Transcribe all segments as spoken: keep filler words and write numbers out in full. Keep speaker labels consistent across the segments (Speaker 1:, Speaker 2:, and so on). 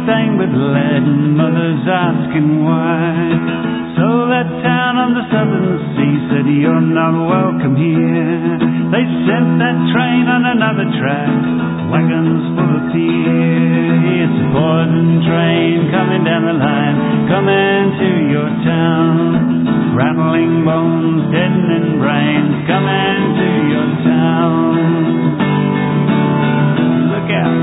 Speaker 1: stained with lead and mothers asking why. So that town on the southern sea said, you're not welcome here. They sent that train on another track, wagons full of fear. It's a poison train coming down the line, coming to your town. Rattling bones, deadening brains, coming to your town. Look out.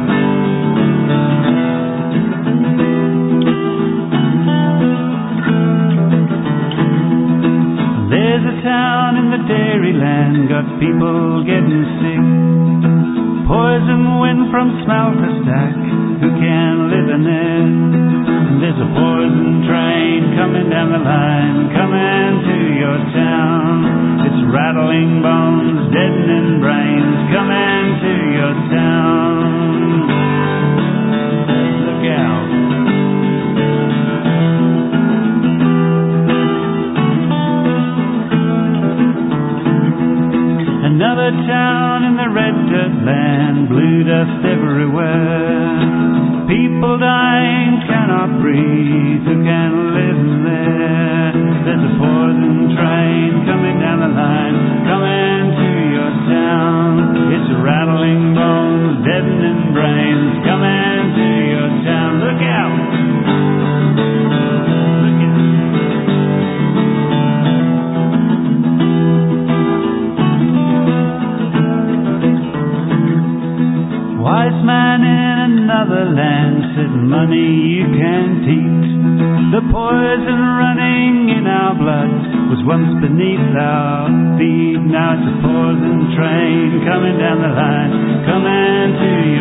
Speaker 1: There's a town in the dairyland, got people getting sick. Poison wind from smokestack, who can live in it? There's a poison train coming down the line, coming to your town. It's rattling bones, deadening brains, coming to your town. Look out. Another town in the red dirt land, blue dust everywhere. People dying, cannot breathe, who can live there? There's a poison train coming down the line, coming to your town. It's rattling bones, deadening brains, coming to your town. Look out! Wise man in another land said, money you can't eat. The poison running in our blood was once beneath our feet. Now it's a poison train coming down the line, coming to your